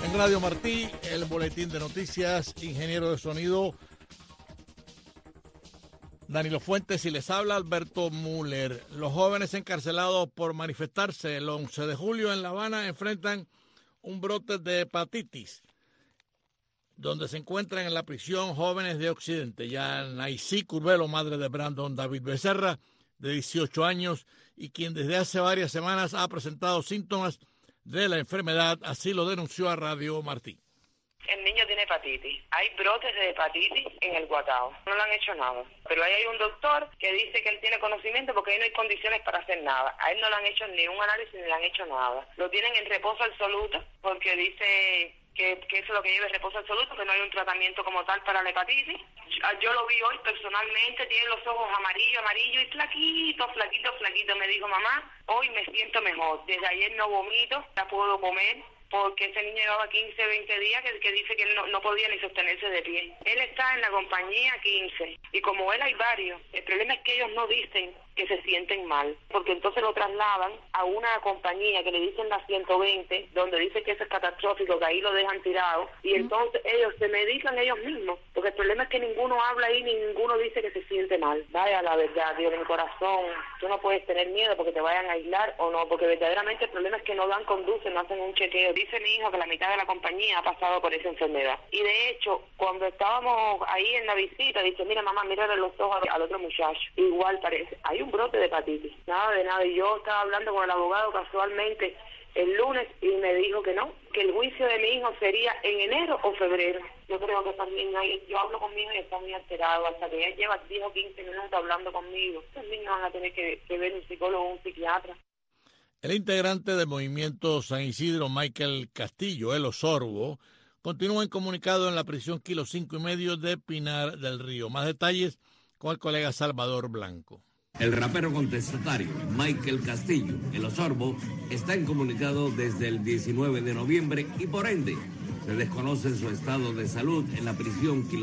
En Radio Martí, el boletín de noticias, ingeniero de sonido Danilo Fuentes, y les habla Alberto Müller. Los jóvenes encarcelados por manifestarse el 11 de julio en La Habana enfrentan un brote de hepatitis, donde se encuentran en la prisión jóvenes de Occidente. Ya Naicí Curvelo, madre de Brandon David Becerra, de 18 años, y quien desde hace varias semanas ha presentado síntomas de la enfermedad, así lo denunció a Radio Martí. El niño tiene hepatitis. Hay brotes de hepatitis en el Guatao. No le han hecho nada. Pero ahí hay un doctor que dice que él tiene conocimiento porque ahí no hay condiciones para hacer nada. A él no le han hecho ni un análisis ni le han hecho nada. Lo tienen en reposo absoluto porque dice que eso es lo que lleva el reposo absoluto, que no hay un tratamiento como tal para la hepatitis. Yo lo vi hoy personalmente, tiene los ojos amarillo y flaquito. Me dijo, mamá, hoy me siento mejor. Desde ayer no vomito, ya puedo comer, porque ese niño llevaba 15, 20 días que dice que él no podía ni sostenerse de pie. Él está en la compañía 15, y como él hay varios, el problema es que ellos no dicen que se sienten mal, porque entonces lo trasladan a una compañía que le dicen la 120, donde dice que eso es catastrófico, que ahí lo dejan tirado, y entonces ellos se medican ellos mismos, porque el problema es que ninguno habla ahí, ni ninguno dice que se siente mal. Vaya, la verdad, Dios, en mi corazón, tú no puedes tener miedo porque te vayan a aislar o no, porque verdaderamente el problema es que no dan conducen, no hacen un chequeo. Dice mi hijo que la mitad de la compañía ha pasado por esa enfermedad, y de hecho, cuando estábamos ahí en la visita, dice, mira mamá, mírale los ojos al otro muchacho, igual parece, hay un brote de hepatitis, nada de nada. Y yo estaba hablando con el abogado casualmente el lunes y me dijo que no, que el juicio de mi hijo sería en enero o febrero. Yo creo que también yo hablo con mi hijo y está muy alterado, hasta que ya lleva 10 o 15 minutos hablando conmigo. Estos niños van a tener que ver un psicólogo o un psiquiatra. El integrante del movimiento San Isidro, Michael Castillo, el Osorbo, continúa incomunicado en la prisión Kilo 5,5 de Pinar del Río. Más detalles con el colega Salvador Blanco. El rapero contestatario Michael Castillo, el Osorbo, está incomunicado desde el 19 de noviembre y por ende se desconoce su estado de salud en la prisión Kilo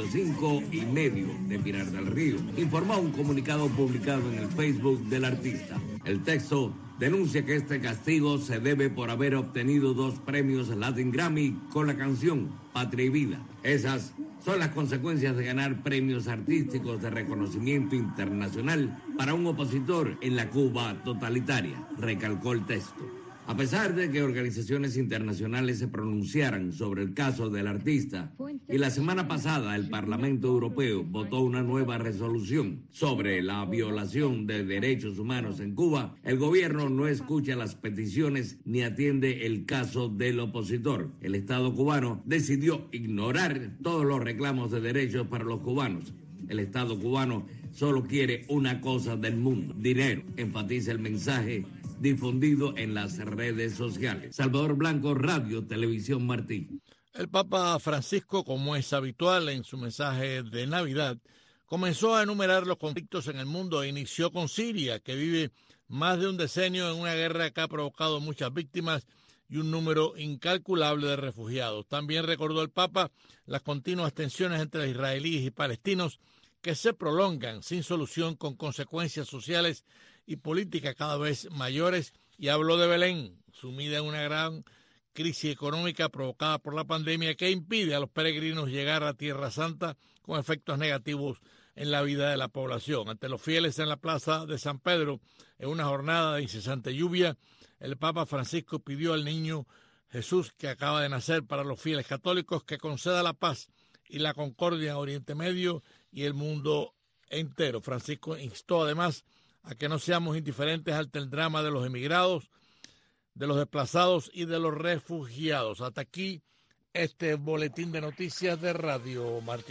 5,5 de Pinar del Río, informó un comunicado publicado en el Facebook del artista. El texto denuncia que este castigo se debe por haber obtenido 2 premios Latin Grammy con la canción Patria y Vida. Esas son las consecuencias de ganar premios artísticos de reconocimiento internacional para un opositor en la Cuba totalitaria, recalcó el texto. A pesar de que organizaciones internacionales se pronunciaran sobre el caso del artista, y la semana pasada el Parlamento Europeo votó una nueva resolución sobre la violación de derechos humanos en Cuba, el gobierno no escucha las peticiones ni atiende el caso del opositor. El Estado cubano decidió ignorar todos los reclamos de derechos para los cubanos. El Estado cubano solo quiere una cosa del mundo: dinero, enfatiza el mensaje difundido en las redes sociales. Salvador Blanco, Radio Televisión Martí. El Papa Francisco, como es habitual en su mensaje de Navidad, comenzó a enumerar los conflictos en el mundo e inició con Siria, que vive más de un decenio en una guerra que ha provocado muchas víctimas y un número incalculable de refugiados. También recordó el Papa las continuas tensiones entre israelíes y palestinos que se prolongan sin solución, con consecuencias sociales y políticas cada vez mayores, y habló de Belén, sumida en una gran crisis económica provocada por la pandemia que impide a los peregrinos llegar a Tierra Santa, con efectos negativos en la vida de la población. Ante los fieles en la plaza de San Pedro, en una jornada de incesante lluvia, el Papa Francisco pidió al niño Jesús, que acaba de nacer, para los fieles católicos, que conceda la paz y la concordia en Oriente Medio y el mundo entero. Francisco instó además a que no seamos indiferentes ante el drama de los emigrados, de los desplazados y de los refugiados. Hasta aquí este boletín de noticias de Radio Martí.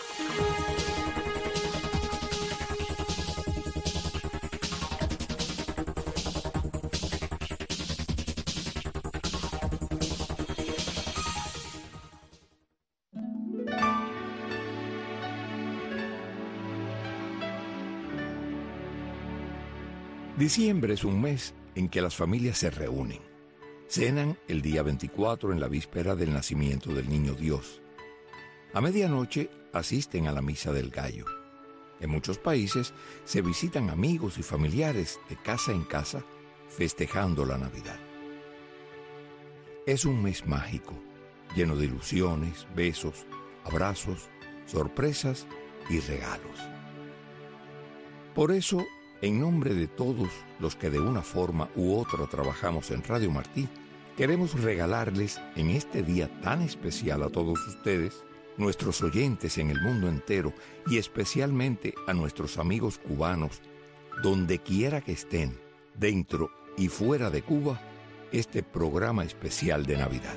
Diciembre es un mes en que las familias se reúnen. Cenan el día 24 en la víspera del nacimiento del niño Dios. A medianoche asisten a la misa del gallo. En muchos países se visitan amigos y familiares de casa en casa festejando la Navidad. Es un mes mágico, lleno de ilusiones, besos, abrazos, sorpresas y regalos. Por eso, en nombre de todos los que de una forma u otra trabajamos en Radio Martí, queremos regalarles en este día tan especial a todos ustedes, nuestros oyentes en el mundo entero y especialmente a nuestros amigos cubanos, donde quiera que estén, dentro y fuera de Cuba, este programa especial de Navidad.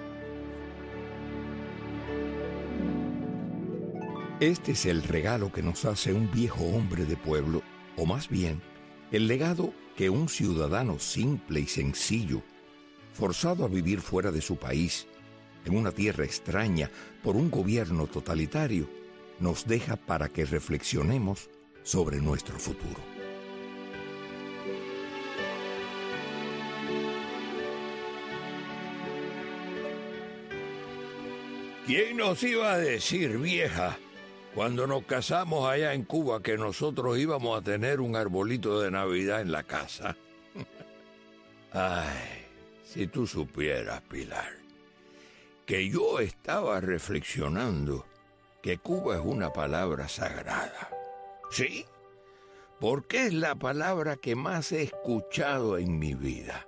Este es el regalo que nos hace un viejo hombre de pueblo, o más bien, el legado que un ciudadano simple y sencillo, forzado a vivir fuera de su país, en una tierra extraña por un gobierno totalitario, nos deja para que reflexionemos sobre nuestro futuro. ¿Quién nos iba a decir, vieja, cuando nos casamos allá en Cuba, que nosotros íbamos a tener un arbolito de Navidad en la casa? Ay, si tú supieras, Pilar, que yo estaba reflexionando que Cuba es una palabra sagrada. ¿Sí? Porque es la palabra que más he escuchado en mi vida.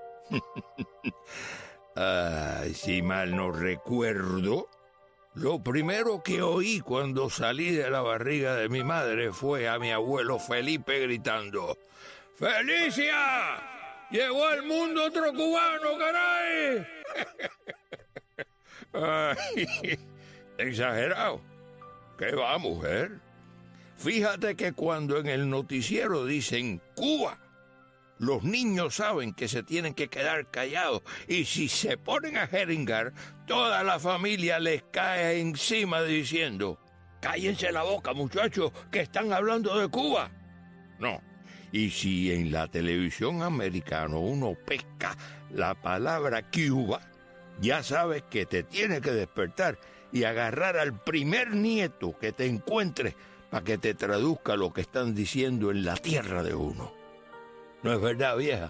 Ay, si mal no recuerdo, lo primero que oí cuando salí de la barriga de mi madre fue a mi abuelo Felipe gritando: ¡Felicia! ¡Llegó al mundo otro cubano, caray! Ay, exagerado. ¿Qué va, mujer? Fíjate que cuando en el noticiero dicen Cuba, los niños saben que se tienen que quedar callados, y si se ponen a jeringar, toda la familia les cae encima diciendo: cállense la boca, muchachos, que están hablando de Cuba. No. Y si en la televisión americana uno pesca la palabra Cuba, ya sabes que te tienes que despertar y agarrar al primer nieto que te encuentres para que te traduzca lo que están diciendo en la tierra de uno. ¿No es verdad, vieja?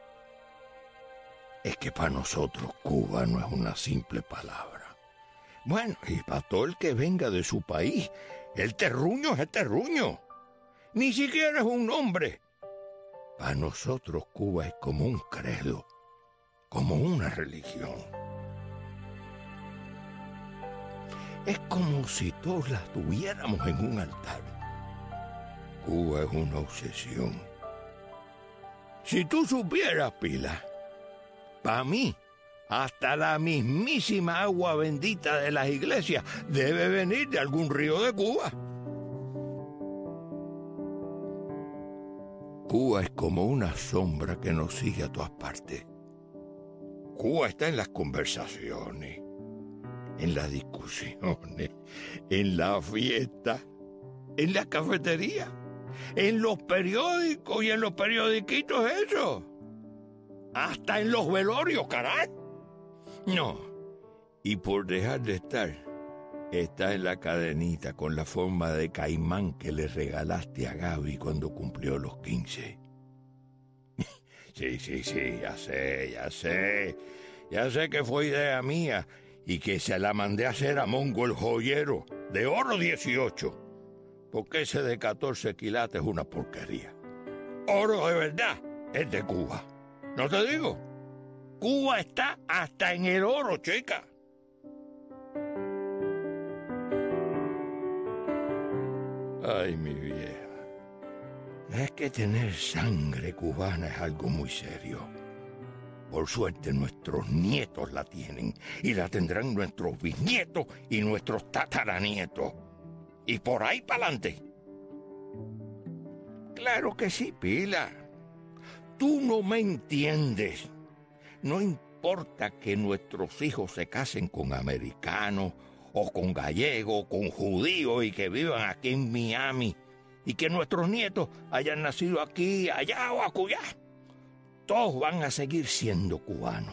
Es que para nosotros Cuba no es una simple palabra. Bueno, y para todo el que venga de su país, el terruño es el terruño. Ni siquiera es un nombre. Para nosotros Cuba es como un credo, como una religión. Es como si todos la tuviéramos en un altar. Cuba es una obsesión. Si tú supieras, Pila, para mí, hasta la mismísima agua bendita de las iglesias debe venir de algún río de Cuba. Cuba es como una sombra que nos sigue a todas partes. Cuba está en las conversaciones, en las discusiones, en la fiesta, en la cafetería, en los periódicos y en los periodiquitos eso. Hasta en los velorios, caray. No, y por dejar de estar, está en la cadenita con la forma de caimán que le regalaste a Gaby cuando cumplió los 15. Sí, ya sé. Ya sé que fue idea mía y que se la mandé a hacer a Mongo el joyero, de oro 18. Porque ese de 14 quilates es una porquería. Oro de verdad es de Cuba. ¿No te digo? Cuba está hasta en el oro, chica. Ay, mi vieja. Es que tener sangre cubana es algo muy serio. Por suerte nuestros nietos la tienen y la tendrán nuestros bisnietos y nuestros tataranietos. Y por ahí para adelante. Claro que sí, Pila. Tú no me entiendes. No importa que nuestros hijos se casen con americanos o con gallegos, con judíos y que vivan aquí en Miami y que nuestros nietos hayan nacido aquí, allá o acullá. Todos van a seguir siendo cubanos.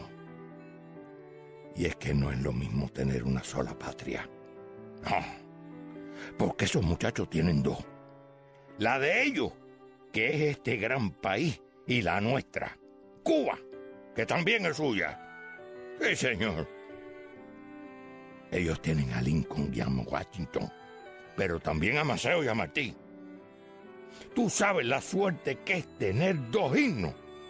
Y es que no es lo mismo tener una sola patria. No, porque esos muchachos tienen dos. La de ellos, que es este gran país, y la nuestra, Cuba, que también es suya. Sí, señor. Ellos tienen a Lincoln y a Washington, pero también a Maceo y a Martí. Tú sabes la suerte que es tener 2 himnos.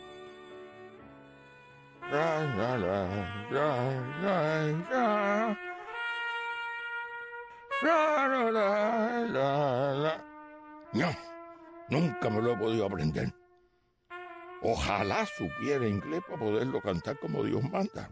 No, nunca me lo he podido aprender. Ojalá supiera inglés para poderlo cantar como Dios manda.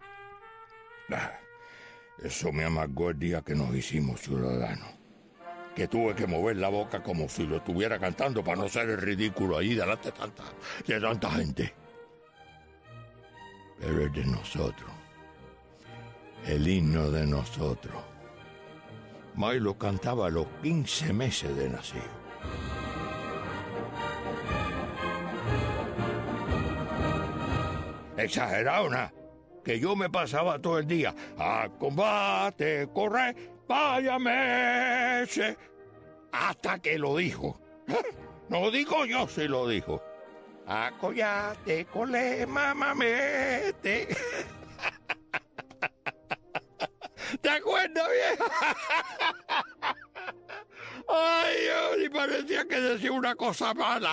Eso me amargó el día que nos hicimos ciudadanos. Que tuve que mover la boca como si lo estuviera cantando para no ser el ridículo ahí delante de tanta gente. Pero es de nosotros. El himno de nosotros. May lo cantaba a los 15 meses de nacido. Exagerado, ¿no? Que yo me pasaba todo el día a combate, correr, váyame, hasta que lo dijo. No digo yo si lo dijo. Acollate, cole, mamamete. ¿Te acuerdas, vieja? Ay, Dios, y parecía que decía una cosa mala.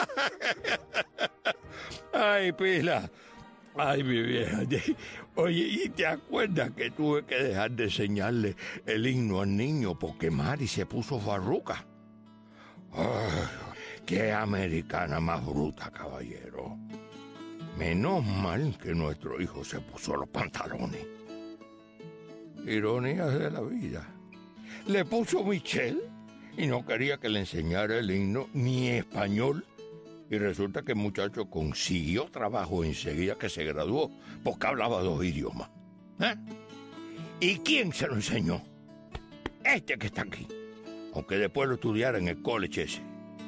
Ay, Pila. Ay, mi vieja. Oye, ¿y te acuerdas que tuve que dejar de enseñarle el himno al niño porque Mari se puso farruca? Ay, qué americana más bruta, caballero. Menos mal que nuestro hijo se puso los pantalones. Ironías de la vida. Le puso Michelle y no quería que le enseñara el himno ni español. Y resulta que el muchacho consiguió trabajo enseguida que se graduó, porque hablaba 2 idiomas. ¿Y quién se lo enseñó? Este que está aquí. Aunque después lo estudiara en el college ese.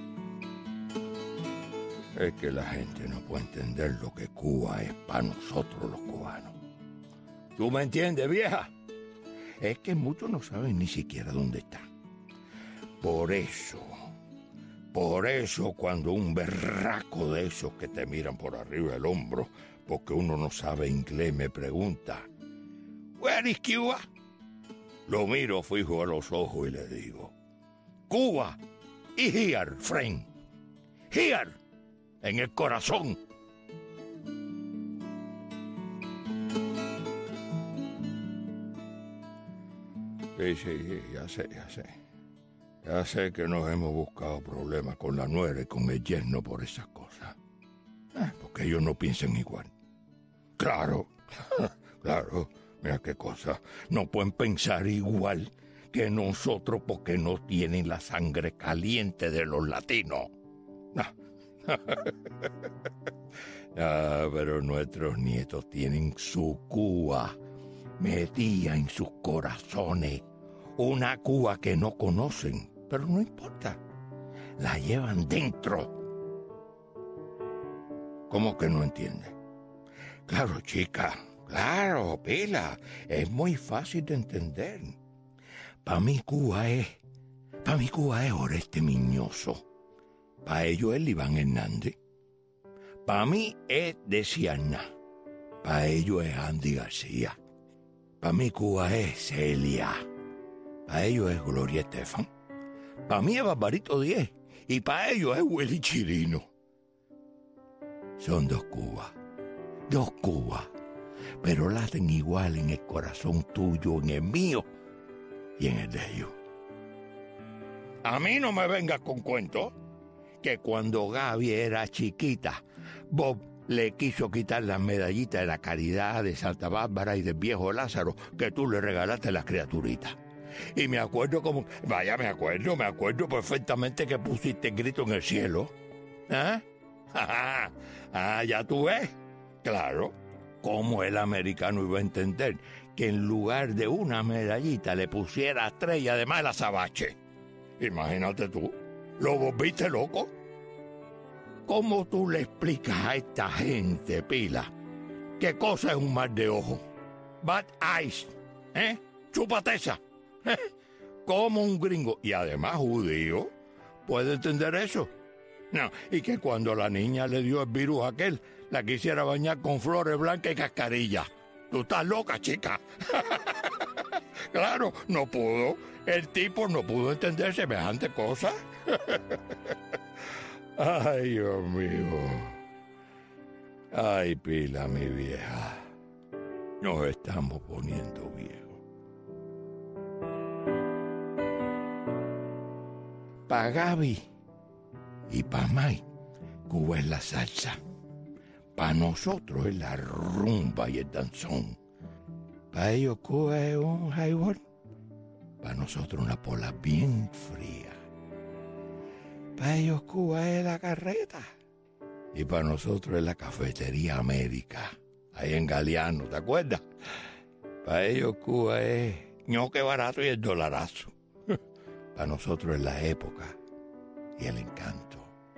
Es que la gente no puede entender lo que Cuba es para nosotros los cubanos. ¿Tú me entiendes, vieja? Es que muchos no saben ni siquiera dónde está. Por eso cuando un berraco de esos que te miran por arriba del hombro, porque uno no sabe inglés, me pregunta, ¿Where is Cuba? Lo miro fijo a los ojos y le digo, Cuba is here, friend. Here, en el corazón. Sí, ya sé. Ya sé que nos hemos buscado problemas con la nuera y con el yerno por esas cosas. Porque ellos no piensan igual. Claro, mira qué cosa. No pueden pensar igual que nosotros porque no tienen la sangre caliente de los latinos. Pero nuestros nietos tienen su Cuba metida en sus corazones. Una Cuba que no conocen, pero no importa. La llevan dentro. ¿Cómo que no entiende? Claro, chica. Claro, Pila. Es muy fácil de entender. Para mí Cuba es Oreste Miñoso. Para ellos es Iván Hernández. Para mí es Deciana. Para ellos es Andy García. Para mí Cuba es Celia. Para ellos es Gloria Estefan. Para mí es Barbarito 10. Y para ellos es Willy Chirino. Son 2 Cubas. 2 Cubas. Pero laten igual en el corazón tuyo, en el mío y en el de ellos. A mí no me vengas con cuentos que cuando Gaby era chiquita, Bob le quiso quitar las medallitas de la Caridad de Santa Bárbara y del viejo Lázaro que tú le regalaste a las criaturitas. Y me acuerdo me acuerdo perfectamente que pusiste el grito en el cielo. Ya tú ves. Claro, ¿cómo el americano iba a entender que en lugar de una medallita le pusiera 3 y además el azabache? Imagínate tú, ¿lo volviste loco? ¿Cómo tú le explicas a esta gente, Pila, qué cosa es un mar de ojo? Bad eyes, chúpate esa. ¿Cómo un gringo, y además judío, puede entender eso? No, y que cuando la niña le dio el virus aquel, la quisiera bañar con flores blancas y cascarillas. Tú estás loca, chica. Claro, no pudo. El tipo no pudo entender semejante cosa. Ay, Dios mío. Ay, Pila, mi vieja. Nos estamos poniendo viejos. Pa' Gaby y pa' Mike, Cuba es la salsa. Pa' nosotros es la rumba y el danzón. Pa' ellos Cuba es un highball. Pa' nosotros una pola bien fría. Pa' ellos Cuba es la carreta. Y para nosotros es la Cafetería América, ahí en Galeano, ¿te acuerdas? Para ellos Cuba es ñoque barato y el dolarazo. Para nosotros es la época y el encanto.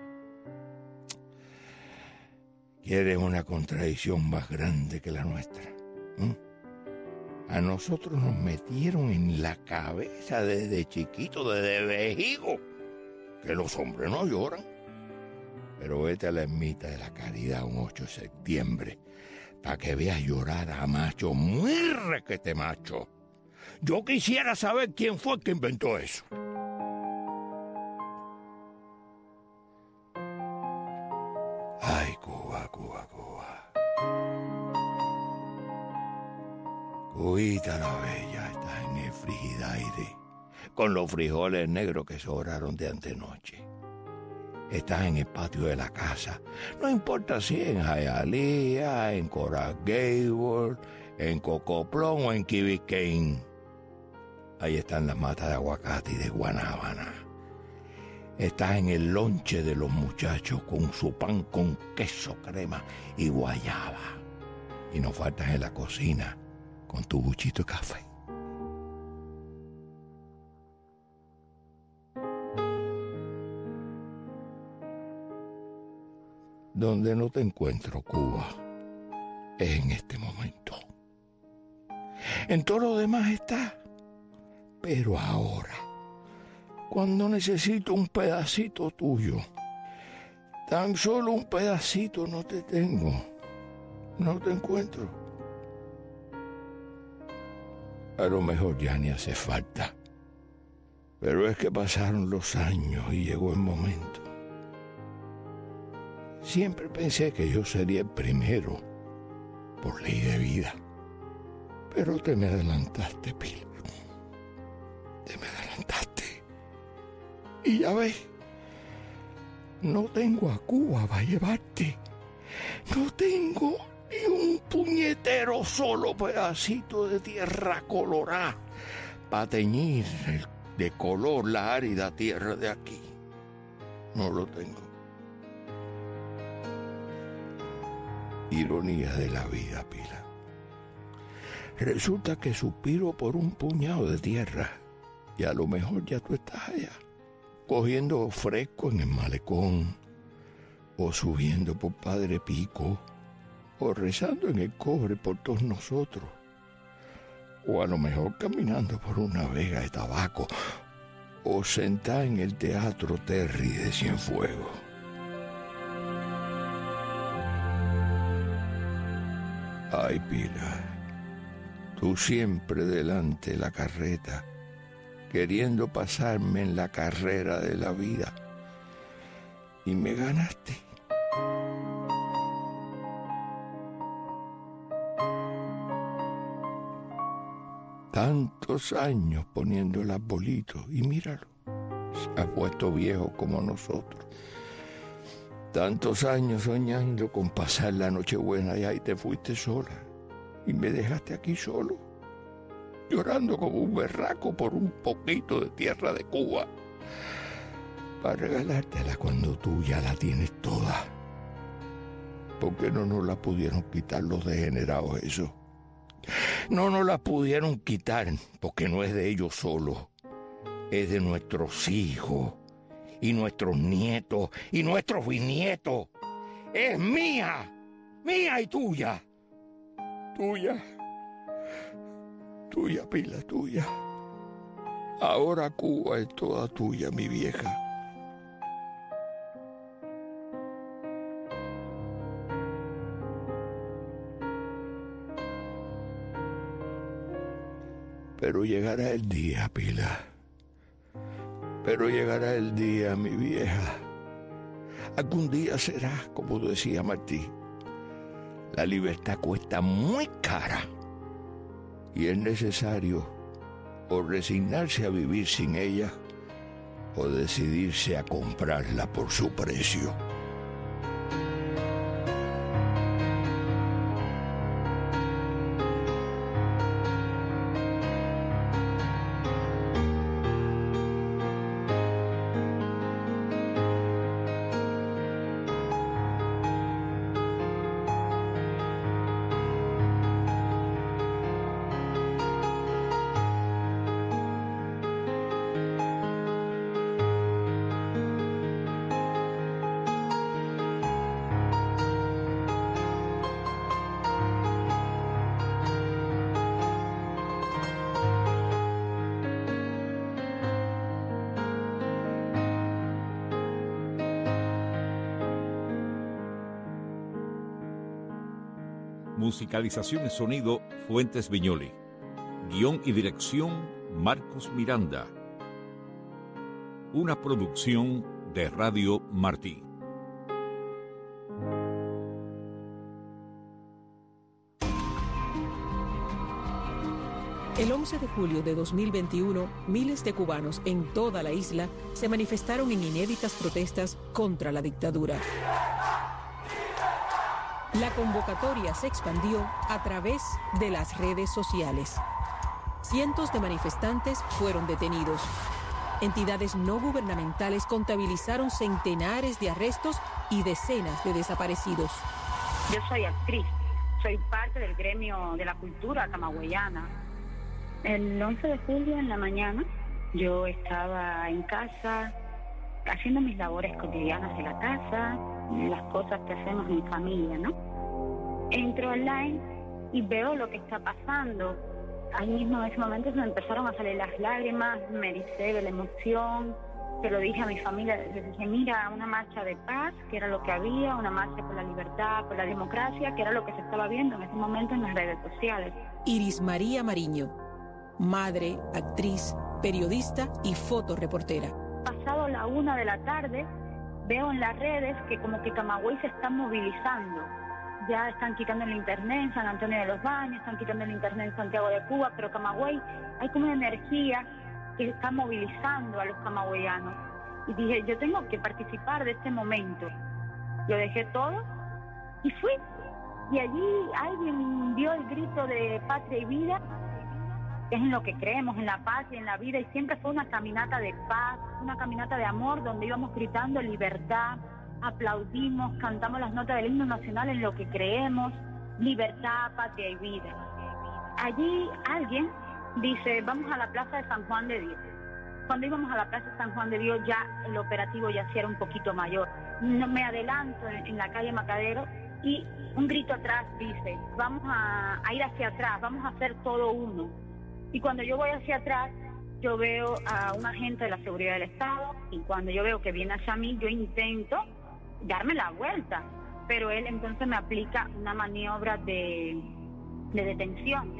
¿Quieres una contradicción más grande que la nuestra? A nosotros nos metieron en la cabeza desde chiquito, desde vejigo, que los hombres no lloran. Pero vete a la ermita de la Caridad un 8 de septiembre para que veas llorar a macho, muy requete macho. Yo quisiera saber quién fue el que inventó eso. Ay, Cuba, Cuba, Cuba. Cubita la bella está en el frigidaire con los frijoles negros que sobraron de antenoche. Estás en el patio de la casa. No importa si en Hialeah, en Coral Gable, en Cocoplón o en Key Biscayne. Ahí están las matas de aguacate y de guanábana. Estás en el lonche de los muchachos con su pan con queso, crema y guayaba. Y no faltas en la cocina con tu buchito de café. Donde no te encuentro, Cuba, es en este momento. En todo lo demás está. Pero ahora, cuando necesito un pedacito tuyo, tan solo un pedacito no te tengo, no te encuentro. A lo mejor ya ni hace falta, pero es que pasaron los años y llegó el momento. Siempre pensé que yo sería el primero, por ley de vida. Pero te me adelantaste, Pila. Te me adelantaste. Y ya ves, no tengo a Cuba para llevarte. No tengo ni un puñetero solo pedacito de tierra colorada para teñir de color la árida tierra de aquí. No lo tengo. Ironía de la vida, Pila. Resulta que suspiro por un puñado de tierra y a lo mejor ya tú estás allá, cogiendo fresco en el malecón, o subiendo por Padre Pico, o rezando en el Cobre por todos nosotros, o a lo mejor caminando por una vega de tabaco, o sentada en el Teatro Terry de Cienfuegos. Ay, Pila, tú siempre delante de la carreta, queriendo pasarme en la carrera de la vida, y me ganaste. Tantos años poniendo el arbolito, y míralo, se ha puesto viejo como nosotros. Tantos años soñando con pasar la Nochebuena y ahí te fuiste sola y me dejaste aquí solo, llorando como un berraco por un poquito de tierra de Cuba, para regalártela cuando tú ya la tienes toda. ¿Por qué no nos la pudieron quitar los degenerados eso? No nos la pudieron quitar porque no es de ellos solos, es de nuestros hijos y nuestros nietos y nuestros bisnietos. Es mía, mía y tuya. Tuya, tuya, Pila, tuya. Ahora Cuba es toda tuya, mi vieja. Pero llegará el día, Pilar. Pero llegará el día, mi vieja. Algún día será, como decía Martí. La libertad cuesta muy cara. Y es necesario o resignarse a vivir sin ella o decidirse a comprarla por su precio. Musicalización y sonido, Fuentes Viñoli. Guión y dirección, Marcos Miranda. Una producción de Radio Martí. El 11 de julio de 2021, miles de cubanos en toda la isla se manifestaron en inéditas protestas contra la dictadura. La convocatoria se expandió a través de las redes sociales. Cientos de manifestantes fueron detenidos. Entidades no gubernamentales contabilizaron centenares de arrestos y decenas de desaparecidos. Yo soy actriz, soy parte del gremio de la cultura camagüeyana. El 11 de julio en la mañana yo estaba en casa haciendo mis labores cotidianas de la casa, las cosas que hacemos en familia, ¿no? Entro online y veo lo que está pasando. Ahí mismo en ese momento se me empezaron a salir las lágrimas, me ericé de la emoción. Se lo dije a mi familia, les dije, mira, una marcha de paz, que era lo que había, una marcha por la libertad, por la democracia, que era lo que se estaba viendo en ese momento en las redes sociales. Iris María Mariño, madre, actriz, periodista y fotoreportera. Pasado la 1 de la tarde, veo en las redes que como que Camagüey se está movilizando. Ya están quitando el internet en San Antonio de los Baños, están quitando el internet en Santiago de Cuba, pero Camagüey, hay como una energía que está movilizando a los camagüeyanos. Y dije, yo tengo que participar de este momento. Lo dejé todo y fui. Y allí alguien dio el grito de patria y vida, que es en lo que creemos, en la patria, en la vida, y siempre fue una caminata de paz, una caminata de amor, donde íbamos gritando libertad, aplaudimos, cantamos las notas del himno nacional en lo que creemos, libertad, patria y vida. Allí alguien dice, vamos a la plaza de San Juan de Dios. Cuando íbamos a la plaza de San Juan de Dios ya el operativo ya sí era un poquito mayor. No, me adelanto en la calle Macadero y un grito atrás dice, vamos a ir hacia atrás, vamos a hacer todo uno. Y cuando yo voy hacia atrás, yo veo a un agente de la seguridad del Estado y cuando yo veo que viene hacia mí, yo intento darme la vuelta, pero él entonces me aplica una maniobra de detención.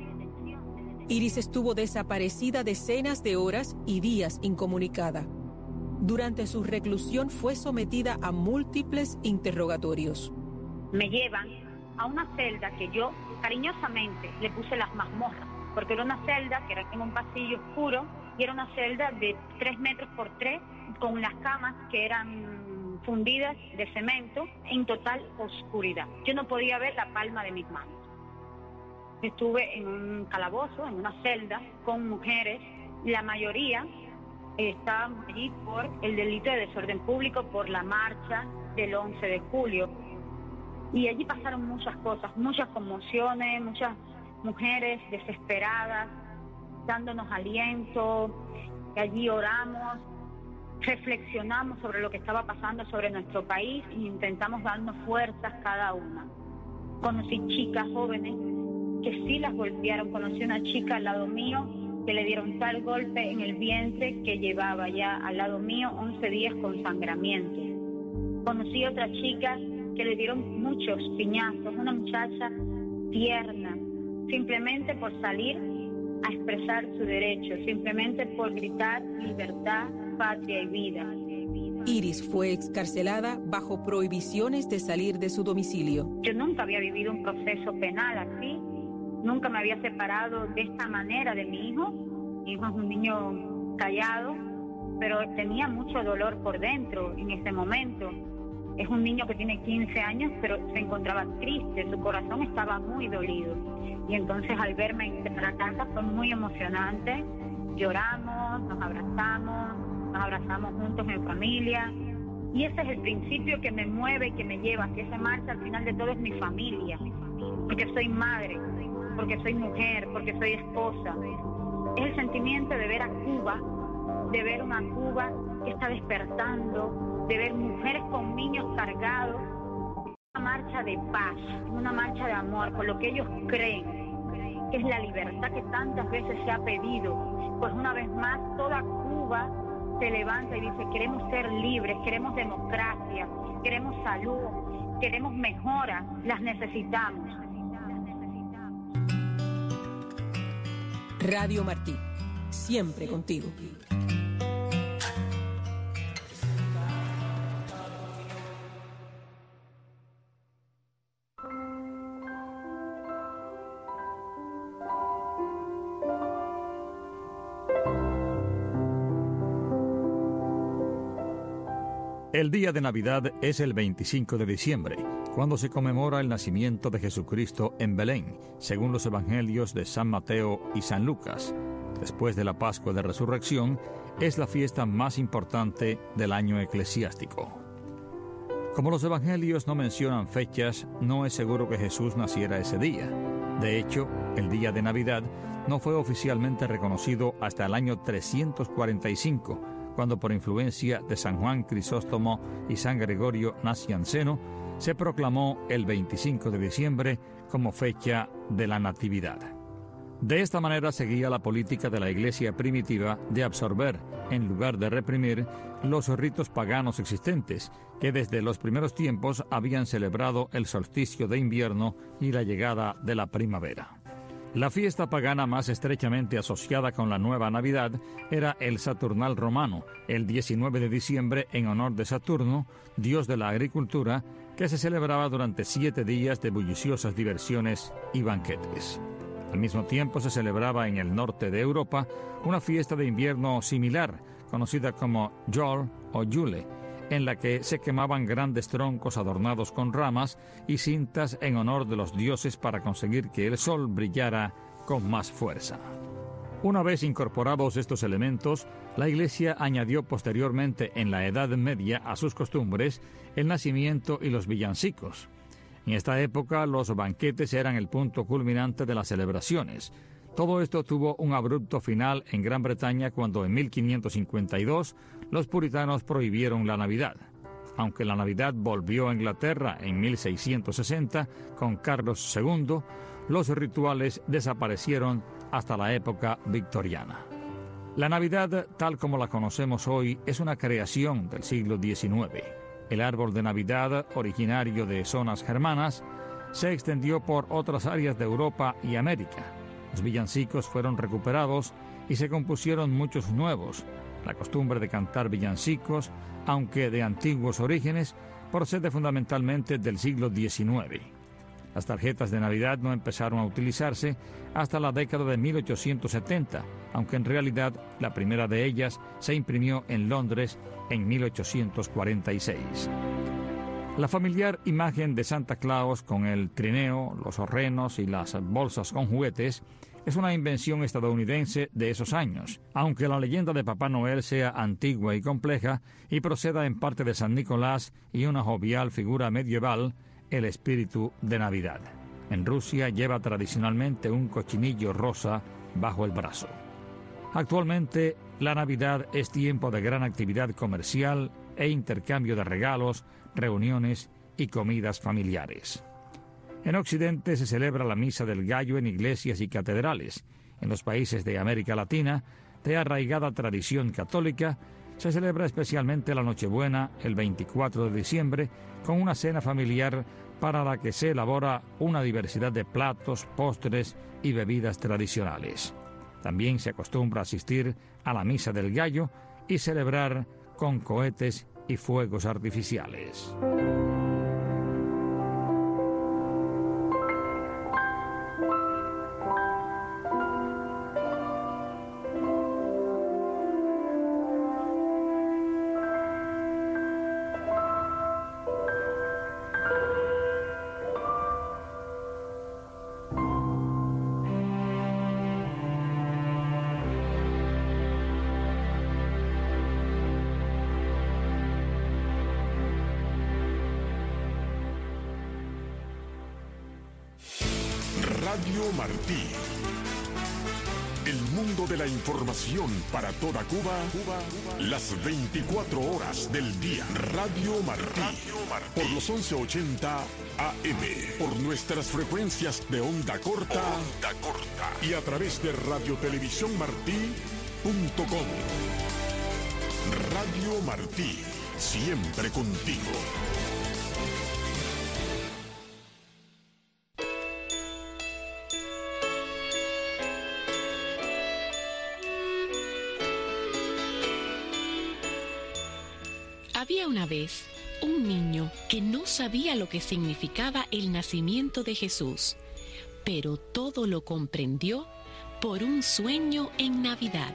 Iris estuvo desaparecida decenas de horas y días incomunicada. Durante su reclusión fue sometida a múltiples interrogatorios. Me llevan a una celda que yo cariñosamente le puse las mazmorras, porque era una celda que era en un pasillo oscuro y era una celda de 3 metros por 3 con las camas que eran fundidas de cemento en total oscuridad. Yo no podía ver la palma de mis manos. Estuve en un calabozo, en una celda, con mujeres. La mayoría estábamos allí por el delito de desorden público, por la marcha del 11 de julio. Y allí pasaron muchas cosas, muchas conmociones, muchas mujeres desesperadas, dándonos aliento. Allí oramos, reflexionamos sobre lo que estaba pasando sobre nuestro país e intentamos darnos fuerzas cada una. Conocí chicas jóvenes que sí las golpearon. Conocí una chica al lado mío que le dieron tal golpe en el vientre que llevaba ya al lado mío 11 días con sangramiento. Conocí otra chica que le dieron muchos piñazos, una muchacha tierna, simplemente por salir a expresar su derecho, simplemente por gritar libertad, patria y vida. Iris fue excarcelada bajo prohibiciones de salir de su domicilio. Yo nunca había vivido un proceso penal así, nunca me había separado de esta manera de mi hijo. Mi hijo es un niño callado, pero tenía mucho dolor por dentro en ese momento. Es un niño que tiene 15 años, pero se encontraba triste, su corazón estaba muy dolido. Y entonces al verme entrar a casa fue muy emocionante. Lloramos, nos abrazamos juntos en familia. Y ese es el principio que me mueve, que me lleva, que esa marcha al final de todo es mi familia. Porque soy madre, porque soy mujer, porque soy esposa. Es el sentimiento de ver a Cuba, de ver una Cuba que está despertando, de ver mujeres con niños cargados. Una marcha de paz, una marcha de amor, por lo que ellos creen, que es la libertad que tantas veces se ha pedido. Pues una vez más, toda Cuba se levanta y dice, queremos ser libres, queremos democracia, queremos salud, queremos mejora, las necesitamos. Radio Martí, siempre contigo. El día de Navidad es el 25 de diciembre, cuando se conmemora el nacimiento de Jesucristo en Belén, según los evangelios de San Mateo y San Lucas. Después de la Pascua de Resurrección, es la fiesta más importante del año eclesiástico. Como los evangelios no mencionan fechas, no es seguro que Jesús naciera ese día. De hecho, el día de Navidad no fue oficialmente reconocido hasta el año 345, cuando por influencia de San Juan Crisóstomo y San Gregorio Nacianceno, se proclamó el 25 de diciembre como fecha de la Natividad. De esta manera seguía la política de la Iglesia primitiva de absorber, en lugar de reprimir, los ritos paganos existentes, que desde los primeros tiempos habían celebrado el solsticio de invierno y la llegada de la primavera. La fiesta pagana más estrechamente asociada con la nueva Navidad era el Saturnal romano, el 19 de diciembre en honor de Saturno, dios de la agricultura, que se celebraba durante 7 días de bulliciosas diversiones y banquetes. Al mismo tiempo se celebraba en el norte de Europa una fiesta de invierno similar, conocida como Yule o Yule, en la que se quemaban grandes troncos adornados con ramas y cintas en honor de los dioses para conseguir que el sol brillara con más fuerza. Una vez incorporados estos elementos, la Iglesia añadió posteriormente en la Edad Media a sus costumbres el nacimiento y los villancicos. En esta época los banquetes eran el punto culminante de las celebraciones. Todo esto tuvo un abrupto final en Gran Bretaña cuando en 1552 los puritanos prohibieron la Navidad. Aunque la Navidad volvió a Inglaterra en 1660 con Carlos II, los rituales desaparecieron hasta la época victoriana. La Navidad, tal como la conocemos hoy, es una creación del siglo XIX. El árbol de Navidad, originario de zonas germanas, se extendió por otras áreas de Europa y América. Los villancicos fueron recuperados y se compusieron muchos nuevos. La costumbre de cantar villancicos, aunque de antiguos orígenes, procede fundamentalmente del siglo XIX. Las tarjetas de Navidad no empezaron a utilizarse hasta la década de 1870, aunque en realidad la primera de ellas se imprimió en Londres en 1846. La familiar imagen de Santa Claus con el trineo, los renos y las bolsas con juguetes es una invención estadounidense de esos años, aunque la leyenda de Papá Noel sea antigua y compleja y proceda en parte de San Nicolás y una jovial figura medieval, el espíritu de Navidad. En Rusia lleva tradicionalmente un cochinillo rosa bajo el brazo. Actualmente, la Navidad es tiempo de gran actividad comercial e intercambio de regalos, reuniones y comidas familiares. En Occidente se celebra la Misa del Gallo en iglesias y catedrales. En los países de América Latina, de arraigada tradición católica, se celebra especialmente la Nochebuena el 24 de diciembre con una cena familiar para la que se elabora una diversidad de platos, postres y bebidas tradicionales. También se acostumbra a asistir a la Misa del Gallo y celebrar con cohetes y fuegos artificiales. Radio Martí. El mundo de la información para toda Cuba, las 24 horas del día. Radio Martí. Por los 1180 AM. Por nuestras frecuencias de onda corta. Y a través de radiotelevisiónmartí.com. Radio Martí. Siempre contigo. Había una vez un niño que no sabía lo que significaba el nacimiento de Jesús, pero todo lo comprendió por un sueño en Navidad.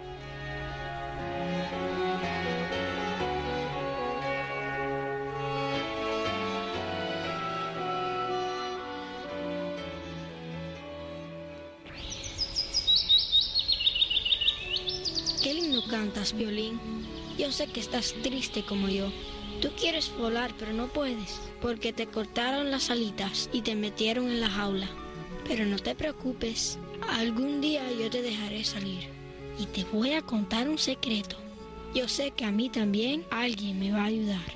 Qué lindo cantas, Violín. Yo sé que estás triste como yo. Tú quieres volar, pero no puedes, porque te cortaron las alitas y te metieron en la jaula. Pero no te preocupes, algún día yo te dejaré salir. Y te voy a contar un secreto. Yo sé que a mí también alguien me va a ayudar.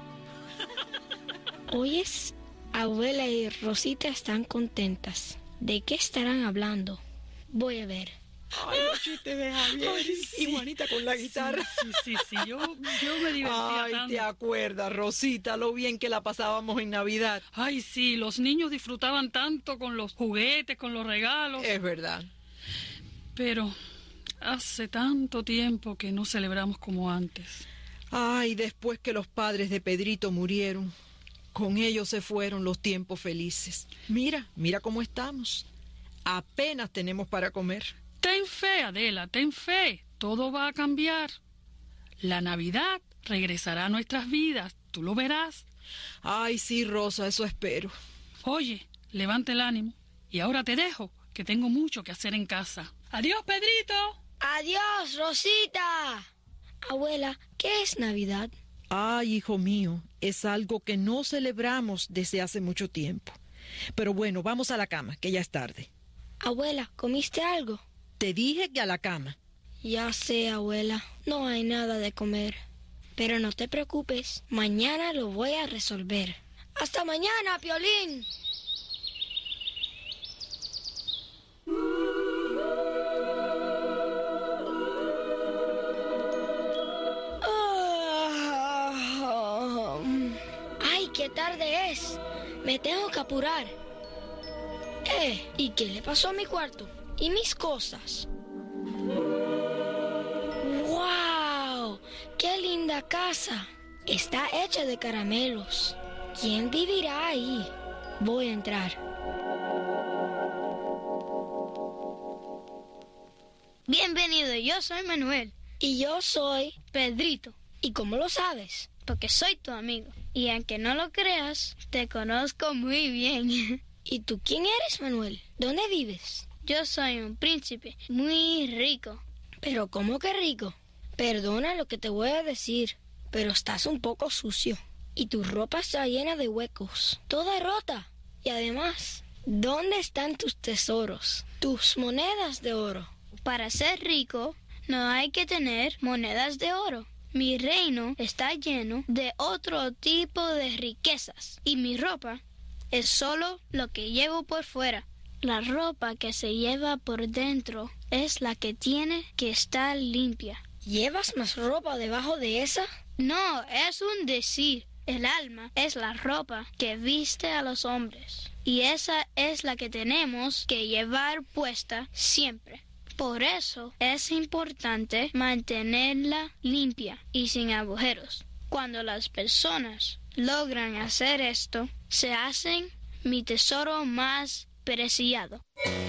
¿Oyes? Abuela y Rosita están contentas. ¿De qué estarán hablando? Voy a ver. Ay, los chistes de Javier. Ay, sí. Y Juanita con la guitarra. Sí. Yo me divertía tanto. Ay, ¿te acuerdas, Rosita, lo bien que la pasábamos en Navidad? Ay, sí, los niños disfrutaban tanto con los juguetes, con los regalos. Es verdad. Pero hace tanto tiempo que no celebramos como antes. Ay, después que los padres de Pedrito murieron, con ellos se fueron los tiempos felices. Mira cómo estamos. Apenas tenemos para comer. Ten fe, Adela, ten fe. Todo va a cambiar. La Navidad regresará a nuestras vidas. Tú lo verás. Ay, sí, Rosa, eso espero. Oye, levanta el ánimo. Y ahora te dejo, que tengo mucho que hacer en casa. ¡Adiós, Pedrito! ¡Adiós, Rosita! Abuela, ¿qué es Navidad? Ay, hijo mío, es algo que no celebramos desde hace mucho tiempo. Pero bueno, vamos a la cama, que ya es tarde. Abuela, ¿comiste algo? Te dije que a la cama. Ya sé, abuela, no hay nada de comer. Pero no te preocupes, mañana lo voy a resolver. ¡Hasta mañana, Piolín! ¡Ay, qué tarde es! Me tengo que apurar. ¿Y qué le pasó a mi cuarto? ¿Y mis cosas? ¡Wow! ¡Qué linda casa! Está hecha de caramelos. ¿Quién vivirá ahí? Voy a entrar. Bienvenido, yo soy Manuel. Y yo soy Pedrito. ¿Y cómo lo sabes? Porque soy tu amigo. Y aunque no lo creas, te conozco muy bien. ¿Y tú quién eres, Manuel? ¿Dónde vives? Yo soy un príncipe muy rico. ¿Pero cómo que rico? Perdona lo que te voy a decir, pero estás un poco sucio. Y tu ropa está llena de huecos, toda rota. Y además, ¿dónde están tus tesoros? Tus monedas de oro. Para ser rico, no hay que tener monedas de oro. Mi reino está lleno de otro tipo de riquezas. Y mi ropa es solo lo que llevo por fuera. La ropa que se lleva por dentro es la que tiene que estar limpia. ¿Llevas más ropa debajo de esa? No, es un decir. El alma es la ropa que viste a los hombres. Y esa es la que tenemos que llevar puesta siempre. Por eso es importante mantenerla limpia y sin agujeros. Cuando las personas logran hacer esto, se hacen mi tesoro más preciado.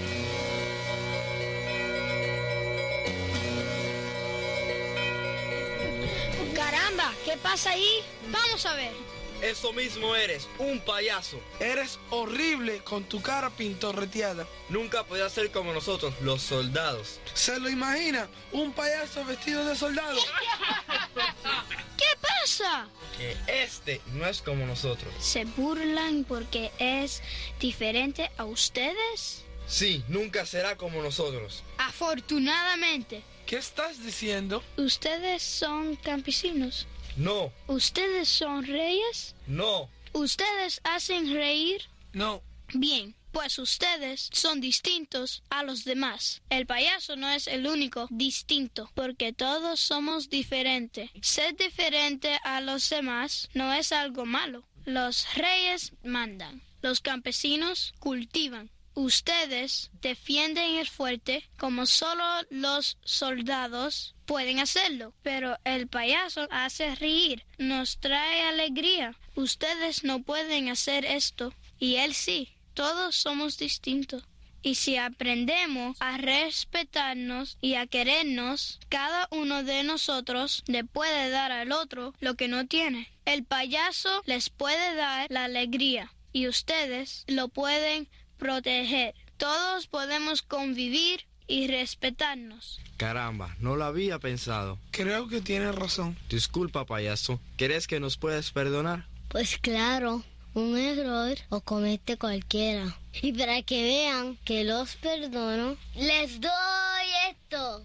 Caramba, ¿qué pasa ahí? Vamos a ver. Eso mismo eres, un payaso. Eres horrible con tu cara pintorreteada. Nunca podías ser como nosotros, los soldados. ¿Se lo imagina? Un payaso vestido de soldado. ¿Qué pasa? Que este no es como nosotros. ¿Se burlan porque es diferente a ustedes? Sí, nunca será como nosotros. Afortunadamente. ¿Qué estás diciendo? ¿Ustedes son campesinos? No. ¿Ustedes son reyes? No. ¿Ustedes hacen reír? No. Bien, pues ustedes son distintos a los demás. El payaso no es el único distinto, porque todos somos diferentes. Ser diferente a los demás no es algo malo. Los reyes mandan, los campesinos cultivan. Ustedes defienden el fuerte como solo los soldados pueden hacerlo, pero el payaso hace reír, nos trae alegría. Ustedes no pueden hacer esto, y él sí. Todos somos distintos. Y si aprendemos a respetarnos y a querernos, cada uno de nosotros le puede dar al otro lo que no tiene. El payaso les puede dar la alegría, y ustedes lo pueden proteger. Todos podemos convivir y respetarnos. Caramba, no lo había pensado. Creo que tienes razón. Disculpa, payaso. ¿Crees que nos puedes perdonar? Pues claro, un error o comete cualquiera. Y para que vean que los perdono, les doy esto.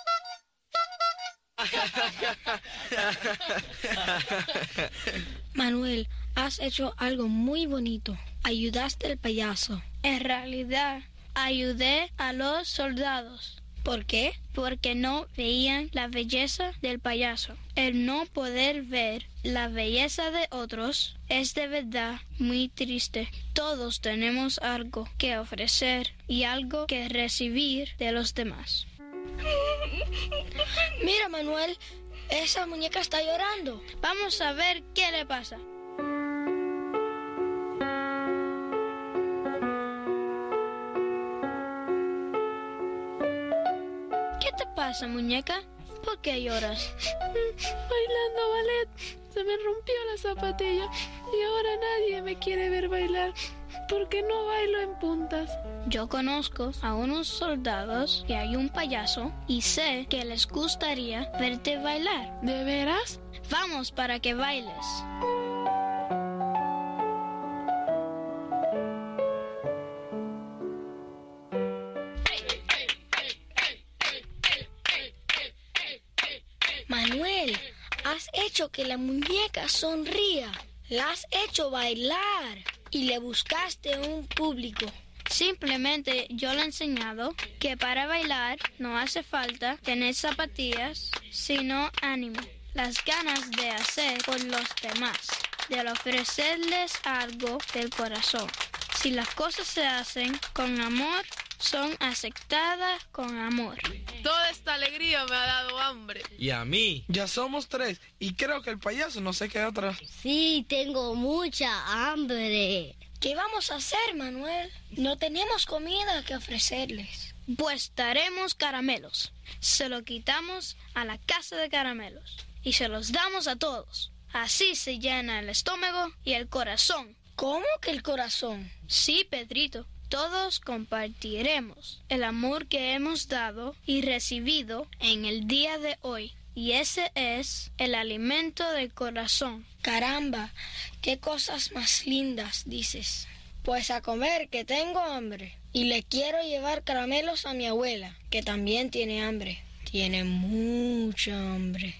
Manuel, has hecho algo muy bonito. Ayudaste al payaso. En realidad, ayudé a los soldados. ¿Por qué? Porque no veían la belleza del payaso. El no poder ver la belleza de otros es de verdad muy triste. Todos tenemos algo que ofrecer y algo que recibir de los demás. Mira, Manuel, esa muñeca está llorando. Vamos a ver qué le pasa. ¿Qué te pasa, muñeca? ¿Por qué lloras? Bailando ballet, se me rompió la zapatilla y ahora nadie me quiere ver bailar porque no bailo en puntas. Yo conozco a unos soldados y hay un payaso y sé que les gustaría verte bailar. ¿De veras? Vamos para que bailes. Manuel, has hecho que la muñeca sonría. La has hecho bailar y le buscaste un público. Simplemente yo le he enseñado que para bailar no hace falta tener zapatillas, sino ánimo, las ganas de hacer por los demás, de ofrecerles algo del corazón. Si las cosas se hacen con amor, son aceptadas con amor. Toda esta alegría me ha dado hambre. Y a mí. Ya somos 3 y creo que el payaso no se queda atrás. Sí, tengo mucha hambre. ¿Qué vamos a hacer, Manuel? No tenemos comida que ofrecerles. Pues daremos caramelos. Se lo quitamos a la casa de caramelos y se los damos a todos. Así se llena el estómago y el corazón. ¿Cómo que el corazón? Sí, Pedrito. Todos compartiremos el amor que hemos dado y recibido en el día de hoy. Y ese es el alimento del corazón. Caramba, qué cosas más lindas dices. Pues a comer, que tengo hambre. Y le quiero llevar caramelos a mi abuela, que también tiene hambre. Tiene mucha hambre.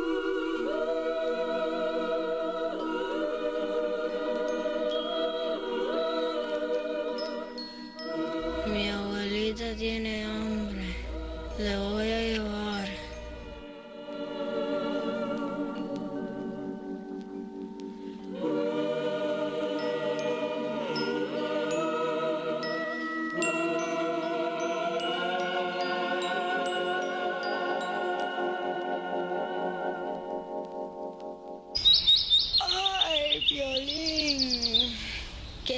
Mi abuelita tiene hambre. Le voy a llevar.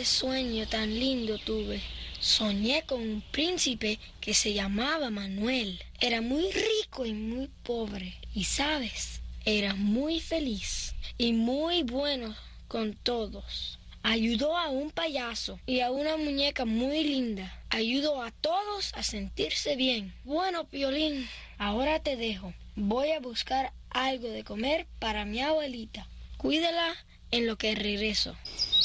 qué sueño tan lindo tuve. Soñé con un príncipe que se llamaba Manuel. Era muy rico y muy pobre. Y sabes, era muy feliz y muy bueno con todos. Ayudó a un payaso y a una muñeca muy linda. Ayudó a todos a sentirse bien. Bueno, Piolín, ahora te dejo. Voy a buscar algo de comer para mi abuelita. Cuídala en lo que regreso.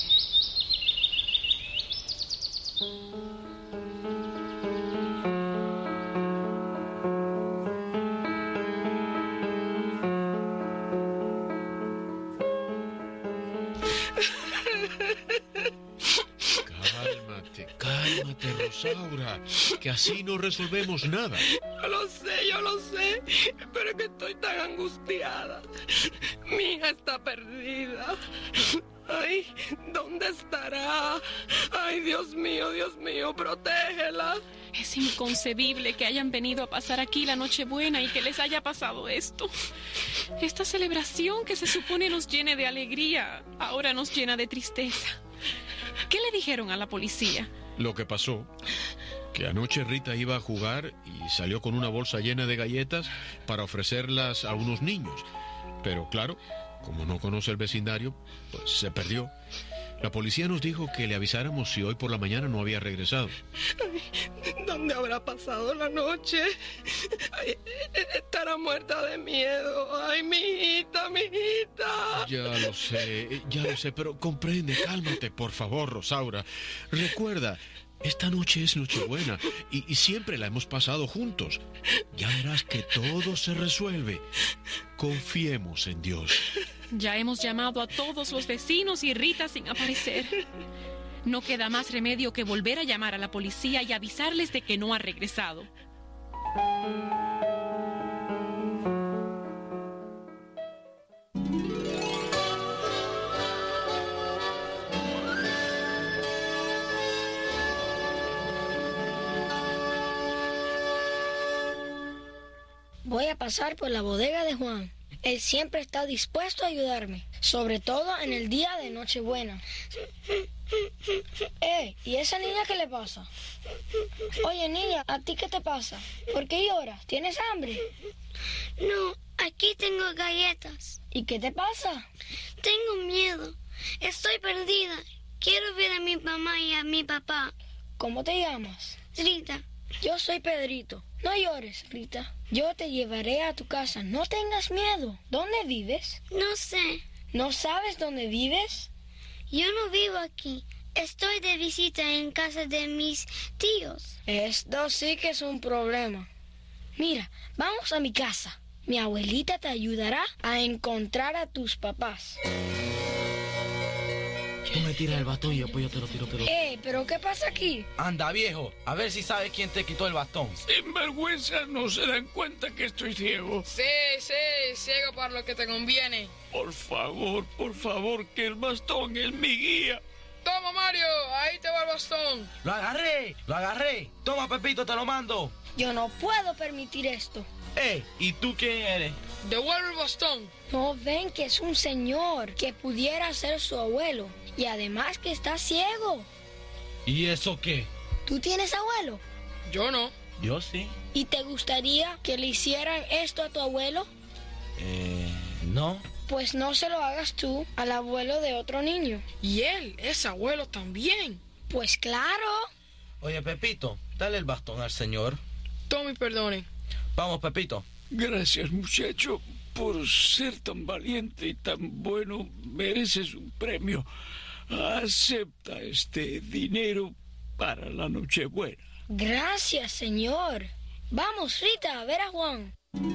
Cálmate, Rosaura, que así no resolvemos nada. Yo lo sé, pero es que estoy tan angustiada. Mi hija está perdida. Ay, ¿dónde estará? Ay, Dios mío, protégela. Es inconcebible que hayan venido a pasar aquí la Nochebuena y que les haya pasado esto. Esta celebración que se supone nos llene de alegría, ahora nos llena de tristeza. ¿Qué le dijeron a la policía? Lo que pasó, que anoche Rita iba a jugar y salió con una bolsa llena de galletas para ofrecerlas a unos niños. Pero claro, como no conoce el vecindario, pues se perdió. La policía nos dijo que le avisáramos si hoy por la mañana no había regresado. Ay, ¿dónde habrá pasado la noche? Ay, estará muerta de miedo. Ay, mi hijita. Ya lo sé, pero comprende, cálmate, por favor, Rosaura. Recuerda, esta noche es Nochebuena y siempre la hemos pasado juntos. Ya verás que todo se resuelve. Confiemos en Dios. Ya hemos llamado a todos los vecinos y Rita sin aparecer. No queda más remedio que volver a llamar a la policía y avisarles de que no ha regresado. Voy a pasar por la bodega de Juan. Él siempre está dispuesto a ayudarme, sobre todo en el día de Nochebuena. ¿Y esa niña qué le pasa? Oye, niña, ¿a ti qué te pasa? ¿Por qué lloras? ¿Tienes hambre? No, aquí tengo galletas. ¿Y qué te pasa? Tengo miedo. Estoy perdida. Quiero ver a mi mamá y a mi papá. ¿Cómo te llamas? Rita. Yo soy Pedrito. No llores, Rita. Yo te llevaré a tu casa. No tengas miedo. ¿Dónde vives? No sé. ¿No sabes dónde vives? Yo no vivo aquí. Estoy de visita en casa de mis tíos. Esto sí que es un problema. Mira, vamos a mi casa. Mi abuelita te ayudará a encontrar a tus papás. Tú me tiras el bastón y después yo te lo tiro. ¿Pero qué pasa aquí? Anda, viejo, a ver si sabes quién te quitó el bastón. Sin vergüenza, no se dan cuenta que estoy ciego. Sí, ciego para lo que te conviene. Por favor, que el bastón es mi guía. Toma, Mario, ahí te va el bastón. Lo agarré. Toma, Pepito, te lo mando. Yo no puedo permitir esto. ¿Y tú quién eres? Devuelve el bastón. ¿No ven que es un señor que pudiera ser su abuelo? Y además que está ciego. ¿Y eso qué? ¿Tú tienes abuelo? Yo no. Yo sí. ¿Y te gustaría que le hicieran esto a tu abuelo? No. Pues no se lo hagas tú al abuelo de otro niño. ¿Y él es abuelo también? Pues claro. Oye, Pepito, dale el bastón al señor. Tome y perdone. Vamos, Pepito. Gracias, muchacho. Por ser tan valiente y tan bueno, mereces un premio. Acepta este dinero para la Nochebuena. Gracias, señor. Vamos, Rita, a ver a Juan.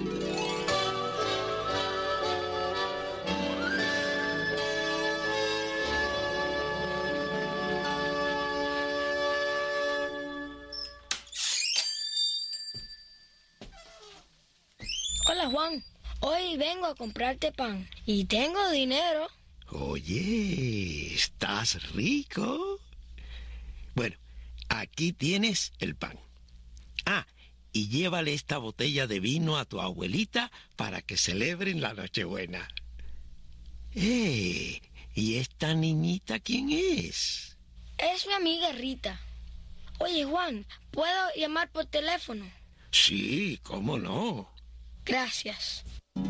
Hola, Juan. Hoy vengo a comprarte pan y tengo dinero. Oye, ¿estás rico? Bueno, aquí tienes el pan. Y llévale esta botella de vino a tu abuelita para que celebren la Nochebuena. ¿Y esta niñita quién es? Es mi amiga Rita. Oye, Juan, ¿puedo llamar por teléfono? Sí, cómo no. Gracias.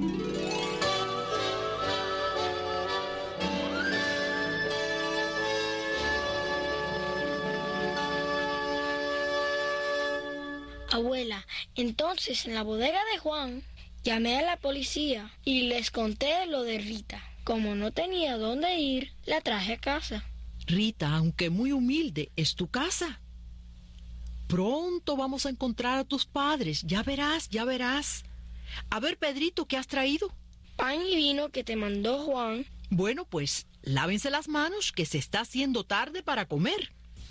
Abuela, entonces en la bodega de Juan llamé a la policía y les conté lo de Rita. Como no tenía dónde ir, la traje a casa. Rita, aunque muy humilde, es tu casa. Pronto vamos a encontrar a tus padres. Ya verás, ya verás. A ver, Pedrito, ¿qué has traído? Pan y vino que te mandó Juan. Bueno, pues lávense las manos, que se está haciendo tarde para comer.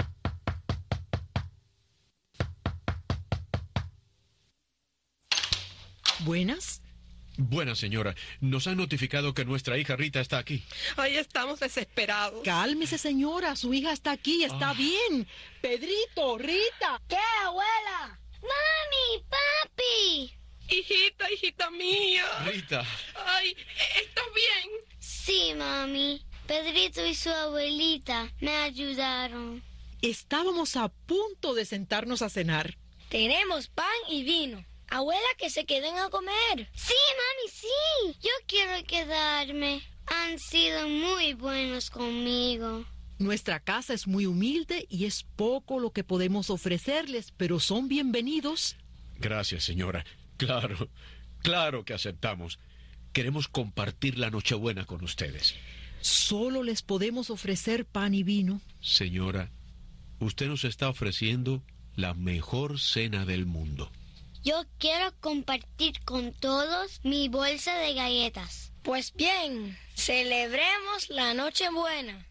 Buenas. Buena señora, nos han notificado que nuestra hija Rita está aquí. Ay, estamos desesperados. Cálmese, señora, su hija está aquí, está bien. Pedrito, Rita. ¿Qué, abuela? ¡Mami, papi! Hijita mía. Rita. Ay, ¿estás bien? Sí, mami. Pedrito y su abuelita me ayudaron. Estábamos a punto de sentarnos a cenar. Tenemos pan y vino. Abuela, que se queden a comer. Sí, mami, sí. Yo quiero quedarme. Han sido muy buenos conmigo. Nuestra casa es muy humilde y es poco lo que podemos ofrecerles, pero son bienvenidos. Gracias, señora. Claro que aceptamos. Queremos compartir la Nochebuena con ustedes. Solo les podemos ofrecer pan y vino. Señora, usted nos está ofreciendo la mejor cena del mundo. Yo quiero compartir con todos mi bolsa de galletas. Pues bien, celebremos la Nochebuena.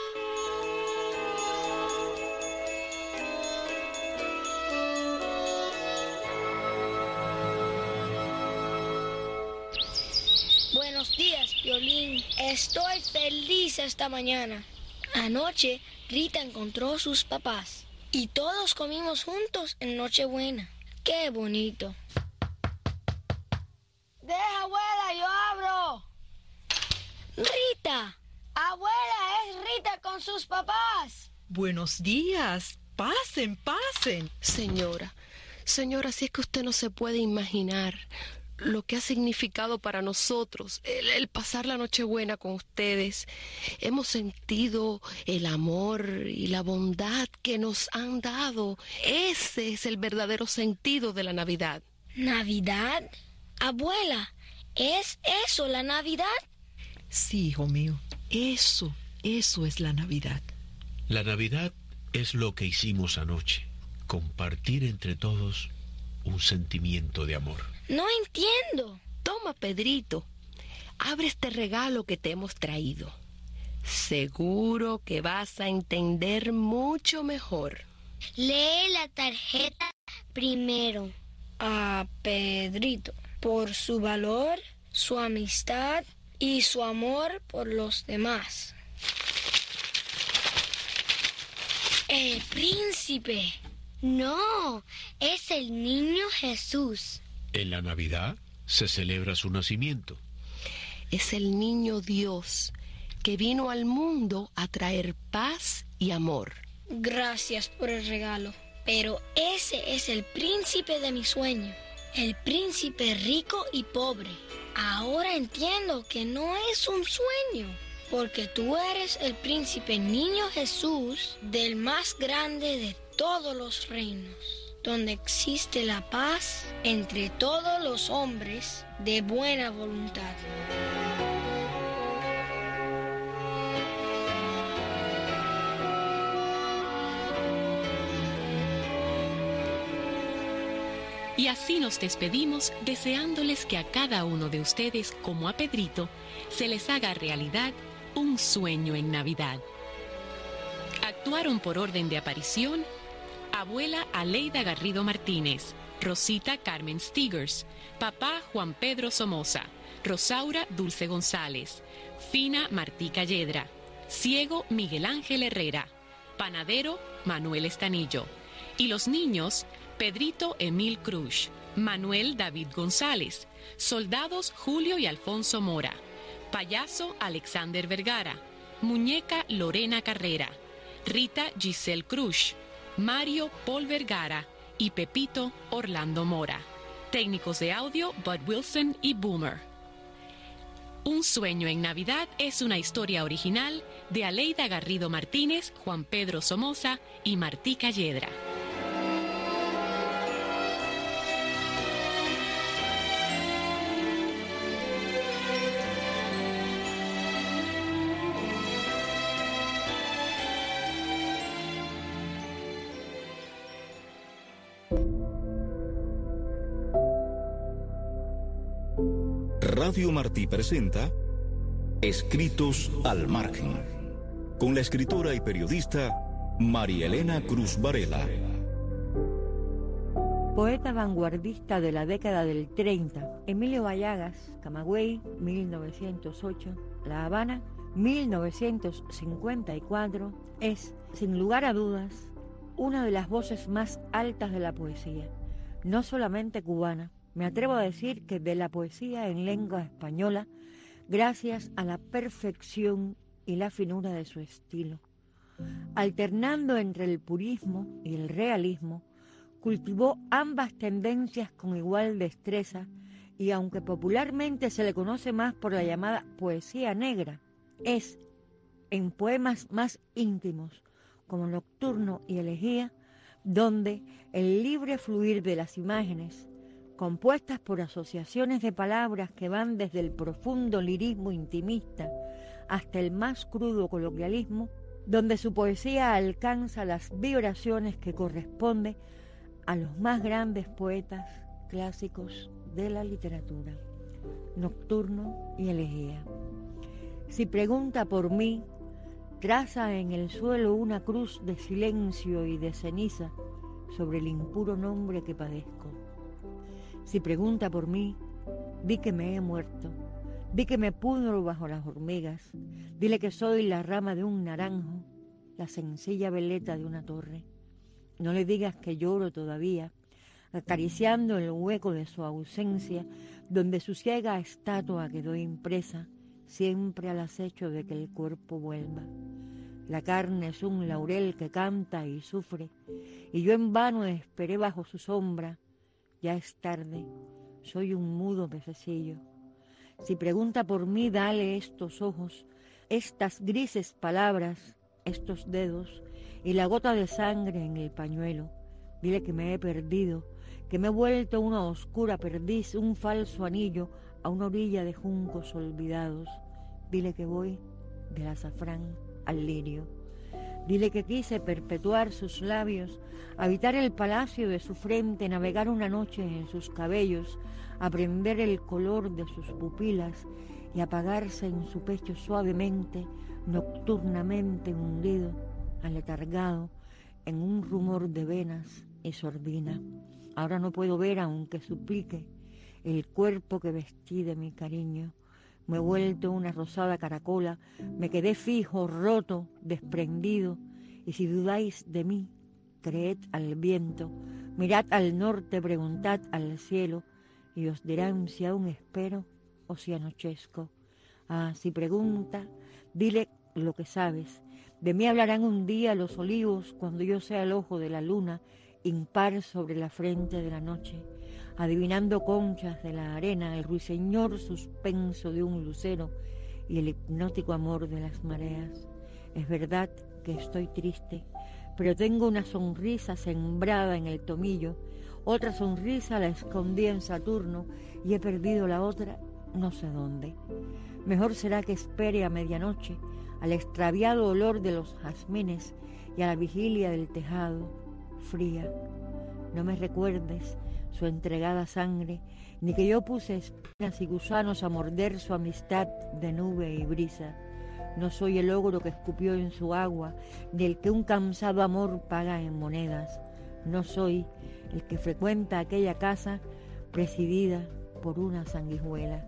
Buenos días, Piolín. Estoy feliz esta mañana. Anoche, Rita encontró a sus papás y todos comimos juntos en Nochebuena. ¡Qué bonito! ¡Deja, abuela, yo abro! ¡Rita! ¡Abuela, es Rita con sus papás! Buenos días. Pasen. Señora, si es que usted no se puede imaginar lo que ha significado para nosotros el pasar la Nochebuena con ustedes. Hemos sentido el amor y la bondad que nos han dado. Ese es el verdadero sentido de la Navidad. ¿Navidad? Abuela, ¿es eso la Navidad? Sí, hijo mío, eso es la Navidad. La Navidad es lo que hicimos anoche, compartir entre todos un sentimiento de amor. No entiendo. Toma, Pedrito, abre este regalo que te hemos traído. Seguro que vas a entender mucho mejor. Lee la tarjeta primero. A Pedrito, por su valor, su amistad y su amor por los demás. El príncipe. No, es el niño Jesús. En la Navidad se celebra su nacimiento. Es el niño Dios que vino al mundo a traer paz y amor. Gracias por el regalo, pero ese es el príncipe de mi sueño. El príncipe rico y pobre. Ahora entiendo que no es un sueño, porque tú eres el príncipe niño Jesús del más grande de todos los reinos, donde existe la paz entre todos los hombres de buena voluntad. Y así nos despedimos deseándoles que a cada uno de ustedes, como a Pedrito, se les haga realidad un sueño en Navidad. Actuaron por orden de aparición abuela Aleida Garrido Martínez, Rosita Carmen Stigers, papá Juan Pedro Somoza, Rosaura Dulce González, Fina Martí Calledra, ciego Miguel Ángel Herrera, panadero Manuel Estanillo, y los niños Pedrito Emil Cruz, Manuel David González, soldados Julio y Alfonso Mora, payaso Alexander Vergara, muñeca Lorena Carrera, Rita Giselle Cruz, Mario Paul Vergara y Pepito Orlando Mora. Técnicos de audio Bud Wilson y Boomer. Un sueño en Navidad es una historia original de Aleida Garrido Martínez, Juan Pedro Somoza y Martí Calledra. Radio Martí presenta Escritos al Margen, con la escritora y periodista María Elena Cruz Varela. Poeta vanguardista de la década del 30, Emilio Vallagas, Camagüey, 1908, La Habana, 1954, es, sin lugar a dudas, una de las voces más altas de la poesía, no solamente cubana. Me atrevo a decir que de la poesía en lengua española, gracias a la perfección y la finura de su estilo. Alternando entre el purismo y el realismo, cultivó ambas tendencias con igual destreza y aunque popularmente se le conoce más por la llamada poesía negra, es en poemas más íntimos, como Nocturno y Elegía, donde el libre fluir de las imágenes, compuestas por asociaciones de palabras que van desde el profundo lirismo intimista hasta el más crudo coloquialismo, donde su poesía alcanza las vibraciones que corresponden a los más grandes poetas clásicos de la literatura. Nocturno y Elegía. Si pregunta por mí, traza en el suelo una cruz de silencio y de ceniza sobre el impuro nombre que padezco. Si pregunta por mí, di que me he muerto, di que me pudro bajo las hormigas, dile que soy la rama de un naranjo, la sencilla veleta de una torre. No le digas que lloro todavía, acariciando el hueco de su ausencia, donde su ciega estatua quedó impresa, siempre al acecho de que el cuerpo vuelva. La carne es un laurel que canta y sufre, y yo en vano esperé bajo su sombra. Ya es tarde, soy un mudo pececillo. Si pregunta por mí, dale estos ojos, estas grises palabras, estos dedos y la gota de sangre en el pañuelo. Dile que me he perdido, que me he vuelto una oscura perdiz, un falso anillo a una orilla de juncos olvidados. Dile que voy del azafrán al lirio. Dile que quise perpetuar sus labios, habitar el palacio de su frente, navegar una noche en sus cabellos, aprender el color de sus pupilas y apagarse en su pecho suavemente, nocturnamente hundido, aletargado, en un rumor de venas y sordina. Ahora no puedo ver, aunque suplique, el cuerpo que vestí de mi cariño. Me he vuelto una rosada caracola, me quedé fijo, roto, desprendido, y si dudáis de mí, creed al viento, mirad al norte, preguntad al cielo, y os dirán si aún espero o si anochezco. Ah, si pregunta, dile lo que sabes. De mí hablarán un día los olivos cuando yo sea el ojo de la luna, impar sobre la frente de la noche, adivinando conchas de la arena, el ruiseñor suspenso de un lucero y el hipnótico amor de las mareas. Es verdad que estoy triste, pero tengo una sonrisa sembrada en el tomillo, otra sonrisa la escondí en Saturno y he perdido la otra no sé dónde. Mejor será que espere a medianoche, al extraviado olor de los jazmines y a la vigilia del tejado, fría. No me recuerdes su entregada sangre, ni que yo puse espinas y gusanos a morder su amistad de nube y brisa. No soy el ogro que escupió en su agua, ni el que un cansado amor paga en monedas. No soy el que frecuenta aquella casa presidida por una sanguijuela.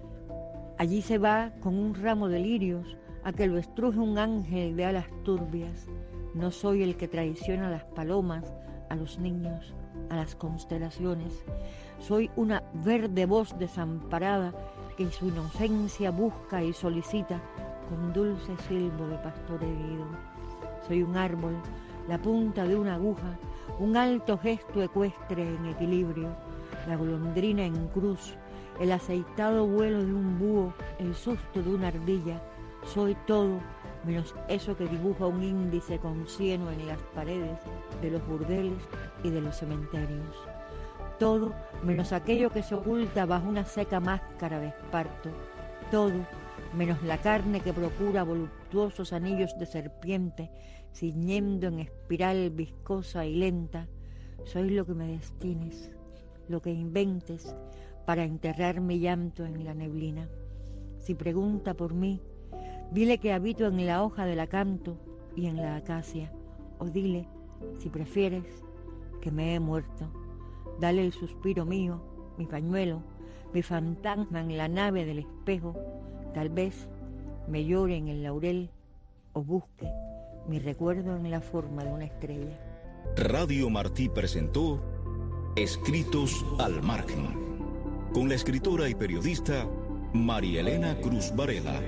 Allí se va con un ramo de lirios a que lo estruje un ángel de alas turbias. No soy el que traiciona a las palomas, a los niños, a las constelaciones. Soy una verde voz desamparada que su inocencia busca y solicita con dulce silbo de pastor herido. Soy un árbol, la punta de una aguja, un alto gesto ecuestre en equilibrio, la golondrina en cruz, el aceitado vuelo de un búho, el susto de una ardilla. Soy todo menos eso que dibuja un índice con cieno en las paredes de los burdeles y de los cementerios. Todo menos aquello que se oculta bajo una seca máscara de esparto. Todo menos la carne que procura voluptuosos anillos de serpiente, ciñendo en espiral viscosa y lenta. Soy lo que me destines, lo que inventes para enterrar mi llanto en la neblina. Si pregunta por mí, dile que habito en la hoja del acanto y en la acacia, o dile, si prefieres, que me he muerto. Dale el suspiro mío, mi pañuelo, mi fantasma en la nave del espejo. Tal vez me llore en el laurel o busque mi recuerdo en la forma de una estrella. Radio Martí presentó Escritos al Margen, con la escritora y periodista María Elena Cruz Varela.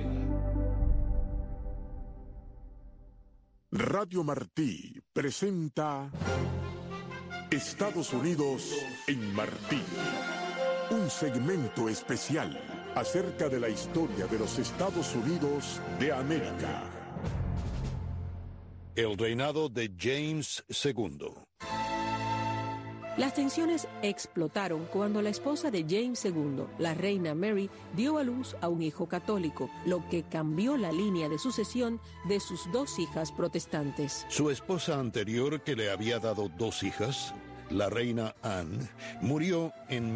Radio Martí presenta Estados Unidos en Martí, un segmento especial acerca de la historia de los Estados Unidos de América. El reinado de James II. Las tensiones explotaron cuando la esposa de James II, la reina Mary, dio a luz a un hijo católico, lo que cambió la línea de sucesión de sus dos hijas protestantes. Su esposa anterior, que le había dado dos hijas, la reina Anne, murió en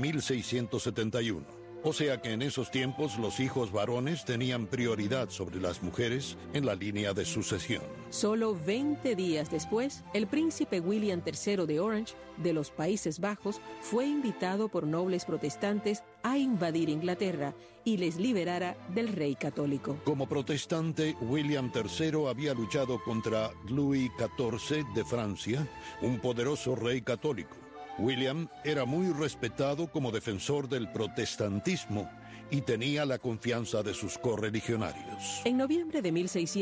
1671. O sea que en esos tiempos los hijos varones tenían prioridad sobre las mujeres en la línea de sucesión. Solo 20 días después, el príncipe William III de Orange, de los Países Bajos, fue invitado por nobles protestantes a invadir Inglaterra y les liberara del rey católico. Como protestante, William III había luchado contra Louis XIV de Francia, un poderoso rey católico. William era muy respetado como defensor del protestantismo y tenía la confianza de sus correligionarios. En noviembre de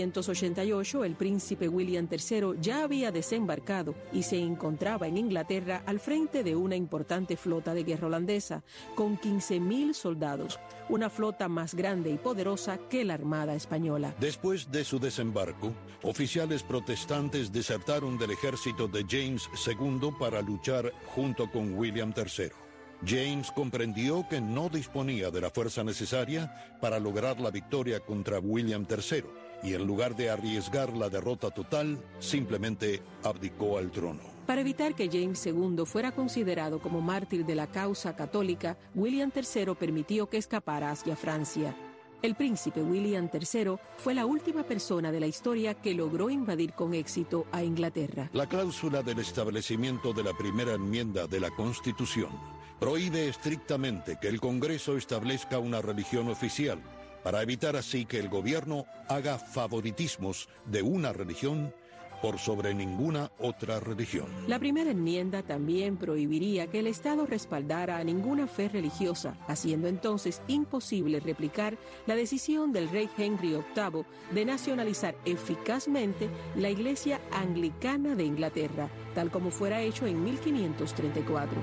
1688, el príncipe William III ya había desembarcado y se encontraba en Inglaterra al frente de una importante flota de guerra holandesa, con 15.000 soldados, una flota más grande y poderosa que la Armada Española. Después de su desembarco, oficiales protestantes desertaron del ejército de James II para luchar junto con William III. James comprendió que no disponía de la fuerza necesaria para lograr la victoria contra William III y en lugar de arriesgar la derrota total, simplemente abdicó al trono. Para evitar que James II fuera considerado como mártir de la causa católica, William III permitió que escapara hacia Francia. El príncipe William III fue la última persona de la historia que logró invadir con éxito a Inglaterra. La cláusula del establecimiento de la primera enmienda de la Constitución prohíbe estrictamente que el Congreso establezca una religión oficial, para evitar así que el gobierno haga favoritismos de una religión por sobre ninguna otra religión. La primera enmienda también prohibiría que el Estado respaldara a ninguna fe religiosa, haciendo entonces imposible replicar la decisión del rey Henry VIII de nacionalizar eficazmente la Iglesia Anglicana de Inglaterra, tal como fuera hecho en 1534.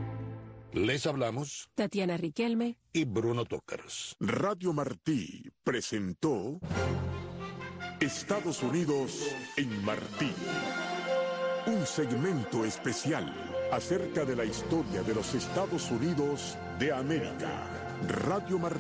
Les hablamos Tatiana Riquelme y Bruno Tócaros. Radio Martí presentó Estados Unidos en Martí, un segmento especial acerca de la historia de los Estados Unidos de América. Radio Martí.